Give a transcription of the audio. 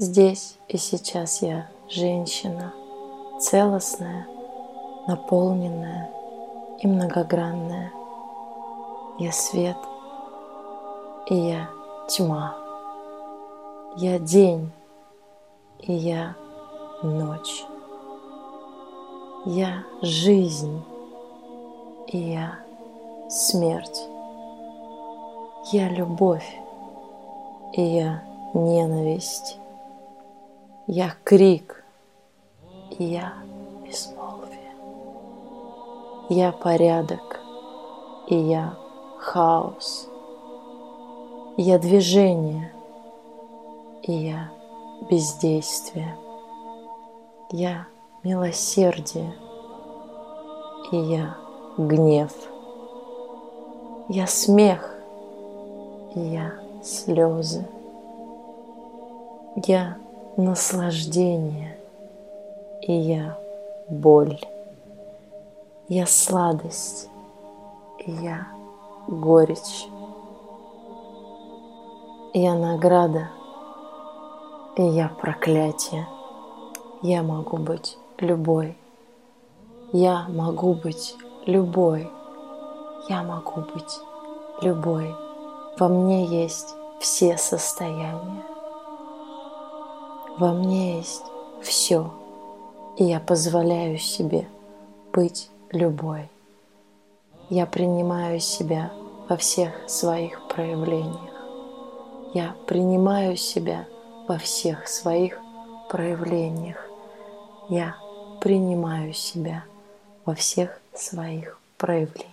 Здесь и сейчас я женщина, целостная, наполненная и многогранная. Я свет, и я тьма. Я день, и я ночь. Я жизнь, и я смерть. Я любовь, и я ненависть. Я крик, и я безмолвие. Я порядок, и я хаос. Я движение, и я бездействие. Я милосердие, и я гнев. Я смех, и я слезы. Я наслаждение, и я боль. Я сладость, и я горечь. Я награда, и я проклятие. Я могу быть любой. Я могу быть любой. Я могу быть любой. Во мне есть все состояния. Во мне есть все. И я позволяю себе быть любой. Я принимаю себя во всех своих проявлениях. Я принимаю себя во всех своих проявлениях. Я принимаю себя во всех своих проявлениях.